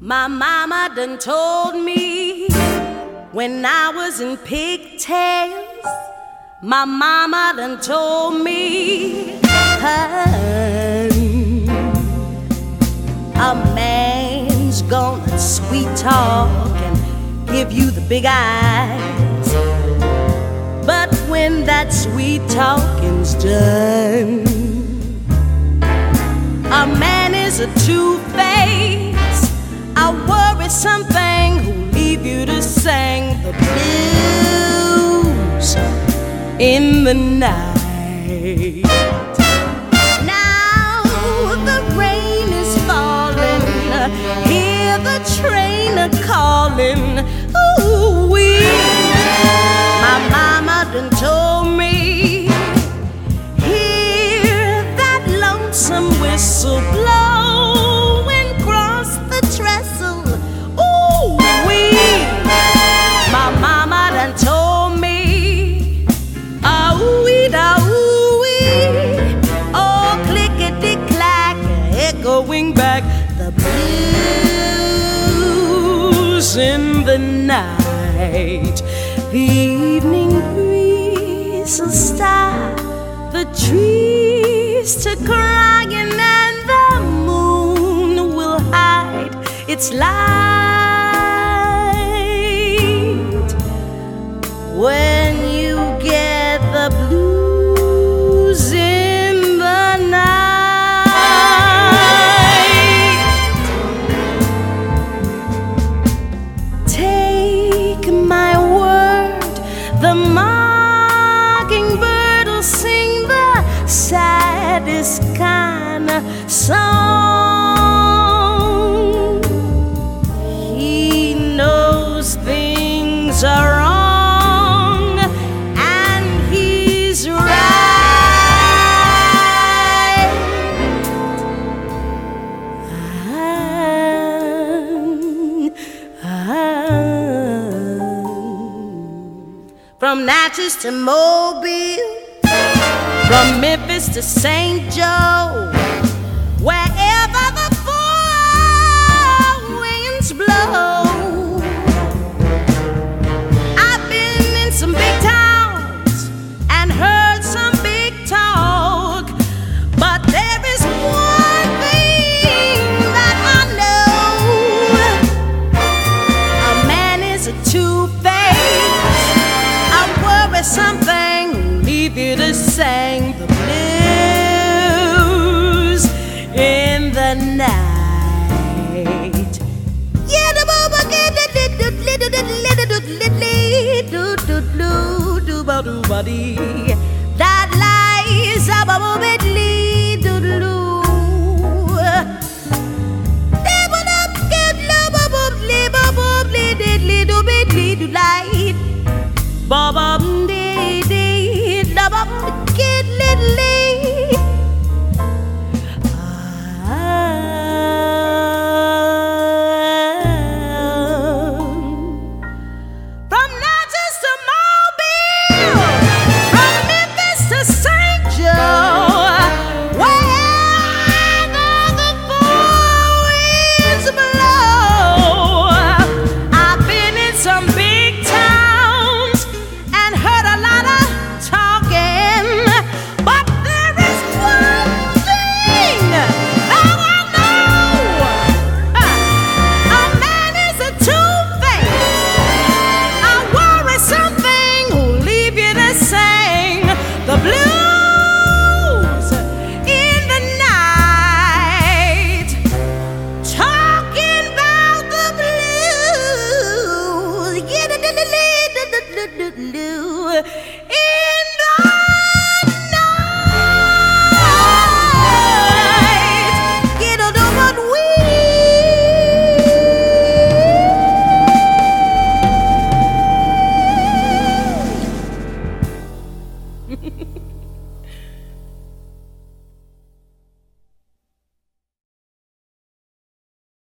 My mama done told me when I was in pigtails. My mama done told me, honey, a man's gonna sweet talk and give you the big eyes, but when that sweet talking's done, a man is a two-face, a worrisome thing who'll leave you to sing the blues in the night. Now the rain is falling, hear the train a-calling. Ooh-wee, my mama done told me, hear that lonesome whistle blow and cross the trestle. Ooh-wee, my mama done told me, ah-wee, ah-wee, oh, clickety-clack, echoing back the blues in the night. The evening breeze will start the trees to crying, and the moon will hide its light. When you get the blues in the night, take my word, the mockingbird will sing the saddest kind of song. He knows things are wrong, and he's right. From Natchez to Mobile, from Memphis to St. Joe, wherever the four winds blow, I've been in some big towns and heard some big talk, but there is one thing that I know: a man is a two-face, a worrisome, leave you to sing the blues in the night. Yeah, the booba get the that lies a bubble.